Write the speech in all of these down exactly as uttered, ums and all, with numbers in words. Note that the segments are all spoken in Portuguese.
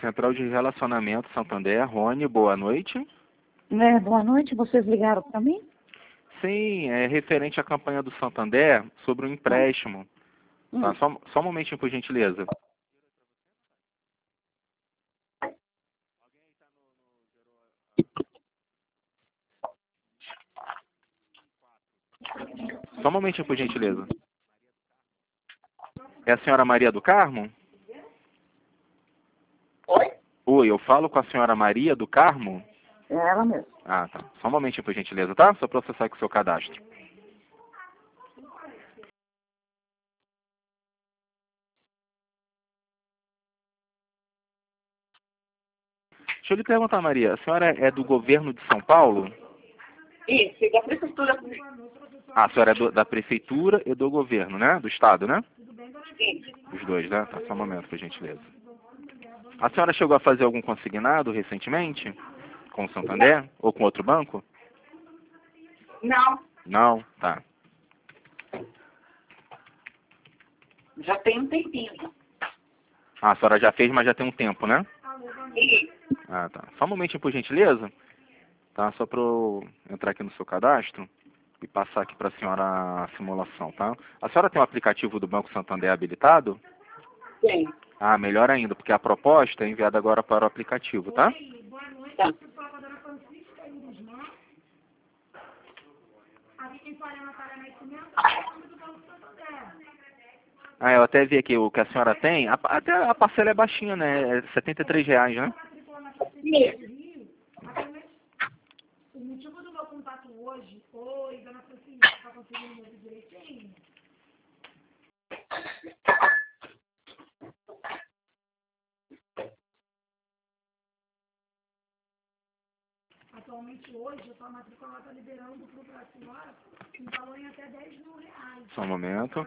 Central de Relacionamento Santander, Rony, boa noite. É, boa noite, vocês ligaram para mim? Sim, é referente à campanha do Santander sobre o empréstimo. Hum. Tá, só, só um momentinho, por gentileza. Só um momentinho, por gentileza. É a senhora Maria do Carmo? Oi? Oi, eu falo com a senhora Maria do Carmo? É ela mesmo. Ah, tá. Só um momentinho, por gentileza, tá? Só processar aqui o seu cadastro. Deixa eu lhe perguntar, Maria, a senhora é do governo de São Paulo? Isso, da prefeitura. Ah, a senhora é do, da prefeitura e do governo, né? Do estado, né? Isso. Os dois, né? Tá, só um momento, por gentileza. A senhora chegou a fazer algum consignado recentemente? Com o Santander? Ou com outro banco? Não, Não? Tá. já tem um tempinho. Ah, a senhora já fez, mas já tem um tempo, né? Isso. Ah, tá. Só um momentinho, por gentileza. Tá? Só para eu entrar aqui no seu cadastro e passar aqui para a senhora a simulação, tá? A senhora tem o aplicativo do Banco Santander habilitado? Tem. Ah, melhor ainda, porque a proposta é enviada agora para o aplicativo, tá? Tá. Ah, eu até vi aqui o que a senhora tem. A, até a parcela é baixinha, né? É setenta e três reais, né? Isso. O motivo do meu contato hoje, oi, dona Francisca, está conseguindo me ouvir direitinho? Atualmente hoje, a sua matrícula está liberando para a senhora um valor em até dez mil reais. Só um momento.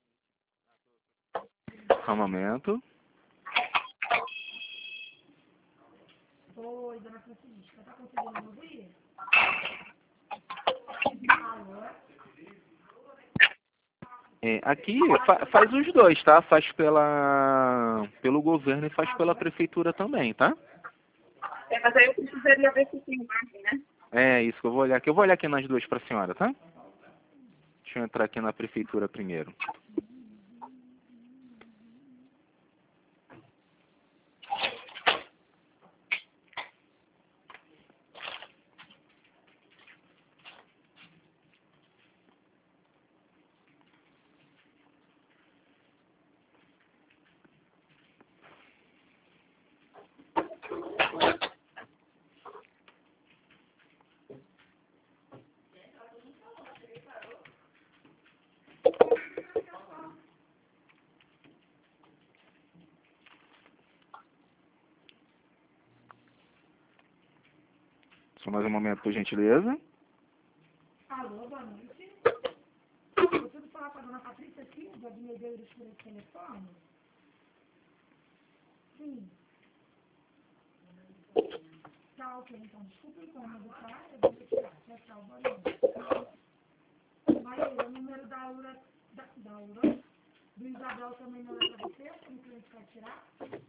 Só um momento. Oi, dona Francisca, está conseguindo me ouvir? Alô? É, aqui fa faz os dois, tá? Faz pela, pelo governo e faz pela prefeitura também, tá? É, mas aí eu precisaria ver se tem imagem, né? É isso que eu vou olhar aqui. Eu vou olhar aqui nas duas para a senhora, tá? Deixa eu entrar aqui na prefeitura primeiro. Só mais um momento, por gentileza. Alô, boa noite. Eu preciso falar com a dona Patrícia Silva, de Medeiros, por esse telefone? Sim. Tá, ok, então, desculpa o incômodo, tá? Eu vou retirar. Tchau, tchau, boa noite. Maíra, o número da Aura, da, da Aura, do Isabel também não é para você, como que a gente vai tirar?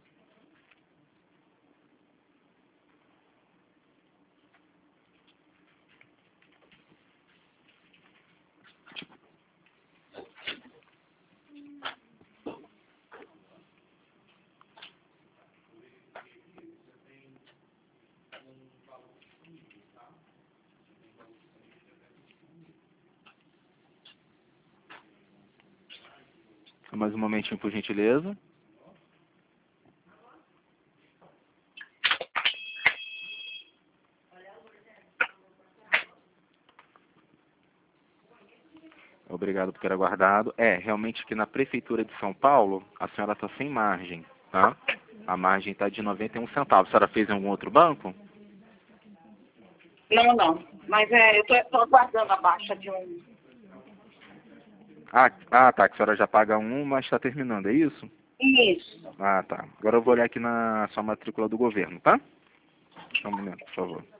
Só mais um momentinho, por gentileza. Obrigado por ter aguardado. É, realmente aqui na Prefeitura de São Paulo, a senhora está sem margem, tá? A margem está de noventa e um centavos. A senhora fez em algum outro banco? Não, não. Mas é, eu tô, tô aguardando a baixa de um. Ah, ah, tá, que a senhora já paga um, mas está terminando, é isso? Isso. Ah, tá. Agora eu vou olhar aqui na sua matrícula do governo, tá? Só um momento, por favor.